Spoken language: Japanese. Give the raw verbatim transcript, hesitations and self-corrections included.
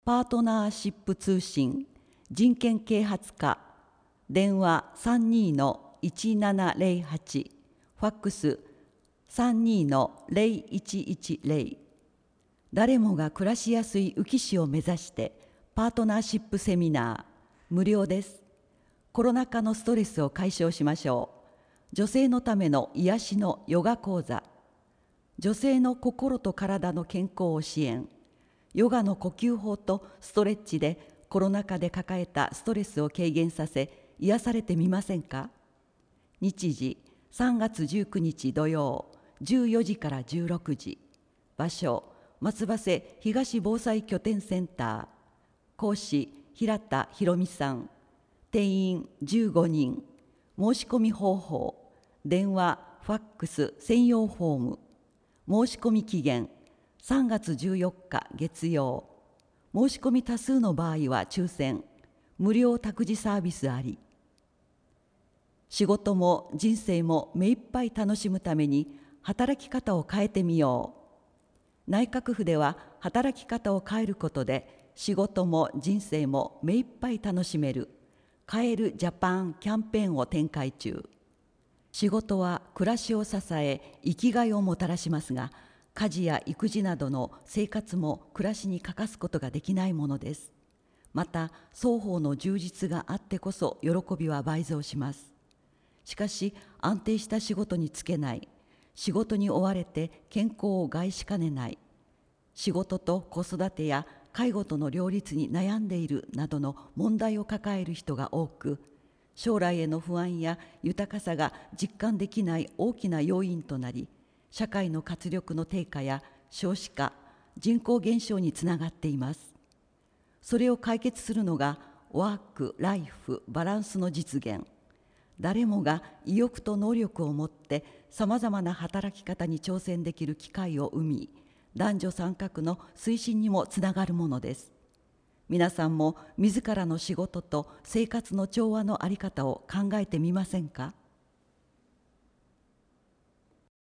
パートナーシップ通信人権啓発課電話 さんにーのいちななゼロはち ファックス さんにーのゼロいちいちゼロ。誰もが暮らしやすい宇城市を目指してパートナーシップセミナー無料です。コロナ禍のストレスを解消しましょう。女性のための癒しのヨガ講座、女性の心と体の健康を支援、ヨガの呼吸法とストレッチでコロナ禍で抱えたストレスを軽減させ癒されてみませんか。日時さんがつじゅうくにち土曜じゅうよじからじゅうろくじ、場所松葉瀬東防災拠点センター、講師平田博美さん、定員じゅうごにん、申し込み方法、電話ファックス専用フォーム、申し込み期限さんがつじゅうよっか月曜、申し込み多数の場合は抽選、無料託児サービスあり。仕事も人生も目いっぱい楽しむために働き方を変えてみよう。内閣府では働き方を変えることで仕事も人生も目いっぱい楽しめる変えるジャパンキャンペーンを展開中。仕事は暮らしを支え生きがいをもたらしますが、家事や育児などの生活も暮らしに欠かすことができないものです。また双方の充実があってこそ喜びは倍増します。しかし安定した仕事に就けない、仕事に追われて健康を害しかねない、仕事と子育てや介護との両立に悩んでいるなどの問題を抱える人が多く、将来への不安や豊かさが実感できない大きな要因となり、社会の活力の低下や少子化、人口減少につながっています。それを解決するのがワーク・ライフ・バランスの実現。誰もが意欲と能力を持ってさまざまな働き方に挑戦できる機会を生み、男女参画の推進にもつながるものです。皆さんも自らの仕事と生活の調和の在り方を考えてみませんか。